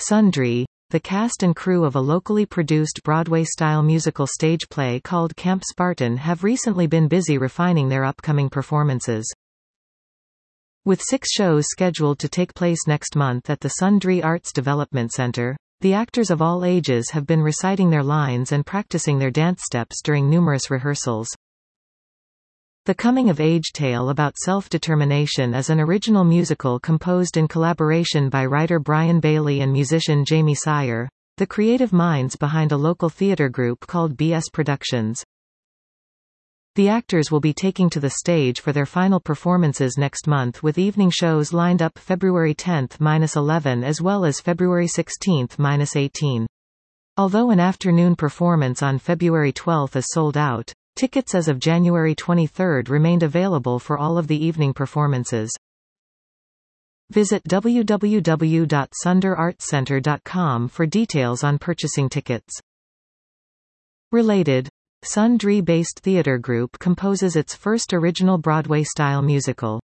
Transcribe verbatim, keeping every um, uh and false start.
Sundry, the cast and crew of a locally produced Broadway-style musical stage play called Camp Spartan, have recently been busy refining their upcoming performances. With six shows scheduled to take place next month at the Sundry Arts Development Center, the actors of all ages have been reciting their lines and practicing their dance steps during numerous rehearsals. The coming-of-age tale about self-determination is an original musical composed in collaboration by writer Brian Bailey and musician Jamie Sire, the creative minds behind a local theater group called B S Productions. The actors will be taking to the stage for their final performances next month, with evening shows lined up February tenth to eleventh as well as February sixteenth to eighteenth. Although an afternoon performance on February twelfth is sold out, tickets as of January twenty-third remained available for all of the evening performances. Visit w w w dot sunder arts center dot com for details on purchasing tickets. Related, Sundry-based theater group composes its first original Broadway-style musical.